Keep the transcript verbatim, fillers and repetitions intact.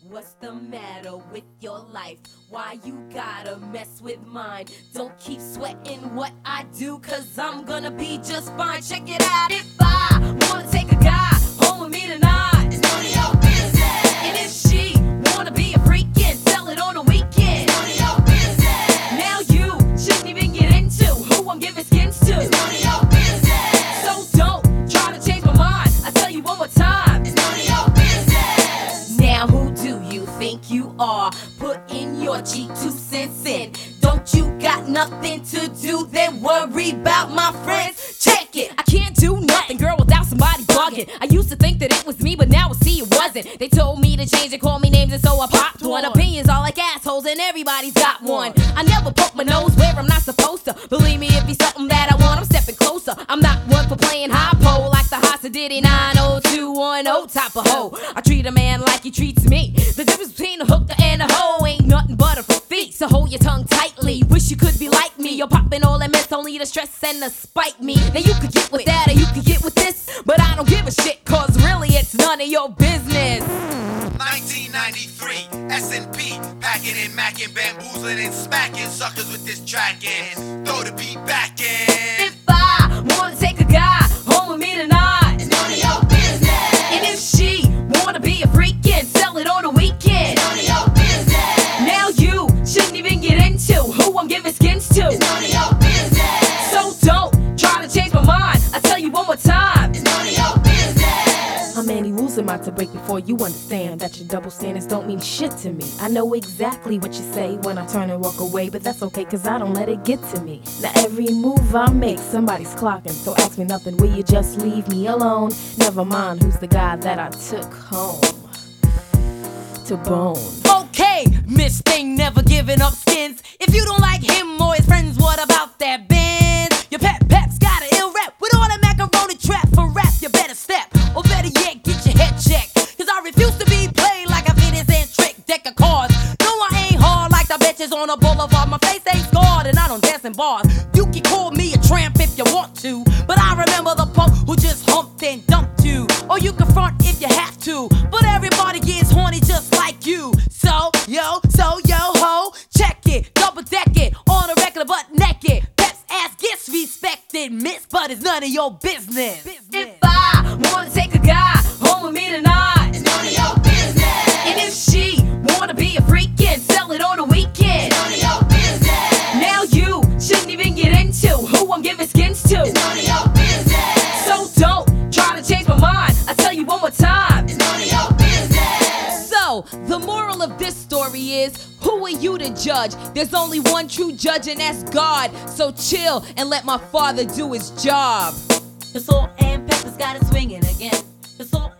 What's the matter with your life? Why you gotta mess with mine? Don't keep sweating what I do, cause I'm gonna be just fine. Check it out. If I wanna take a guy home with me tonight, it's none of your business. And if she wanna be a freak and sell it on the weekend, it's none of your business. Now you shouldn't even get into who I'm giving skins to, it's none of your business. So don't try to change my mind. I tell you one more time, it's none of your business. Now who do you think you are? Put in your G two cents in. Don't you got nothing to do? Then worry about my friends. Check it. I can't do nothing, girl, without somebody bugging. I used to think that it was me, but now I see it wasn't. They told me to change and call me names, and so I popped one. Opinions all like assholes, and everybody's got one. I never poke my nose where I'm not supposed to. Believe me, if it's something that I want, I'm stepping closer. I'm not one for playing high pole like the Hasa Diddy nine oh two one oh type of hoe. I treat a man like he treats me. The difference between a hooker and a hoe ain't nothing but a feet. So hold your tongue tightly. Wish you could be like me. You're popping all that mess only to stress and to spite me. Now you could get with that or you could get with this, but I don't give a shit, cause really it's none of your business. nineteen ninety-three, S and P, packing and macking, bamboozling and smacking suckers with this track in. Throw the beat back in. If I wanna take a guy home with me tonight, it's none of your business. And if she wanna be a freak and sell it on the weekend, it's none of your business. Now you shouldn't even get into who I'm giving skins to, it's none of your business. So don't try to change my mind. I tell you one more time, it's none of your business. How many rules am I to break before you understand that your double standards don't mean shit to me? I know exactly what you say when I turn and walk away, but that's okay cause I don't let it get to me. Now every move I make, somebody's clocking, so ask me nothing, will you just leave me alone? Never mind who's the guy that I took home to bone. Okay, Miss Thing never giving up skins. If you don't like him or his friends, what about that Benz? Your pet pet's got an ill rap with all that macaroni trap for rap. You better step, or better yet, get your head checked. Cause I refuse to be played like a innocent trick deck of cards. No, I ain't hard like the bitches on a boulevard. My face ain't scarred and I don't dance in bars. You can call me a tramp if you want to, but I remember the punk who just humped and dumped you. Or you can front if you have to, but everybody gets horny just like you. So, yo, so, yo, ho, check it, double deck it, on a record butt naked. Pep's ass gets respected, miss, but it's none of your business. If I wanna take a guy home with me tonight, it's none of your business. And if she wanna be a freak and sell it on the weekend, it's none of your business. Now you shouldn't even get into who I'm giving skins to, it's none of your business. So don't try to change my mind. I tell you one more time, it's none of your business. So, the moral of this story is, who are you to judge? There's only one true judge and that's God. So chill and let my father do his job. The salt and pepper's got it swinging again. The salt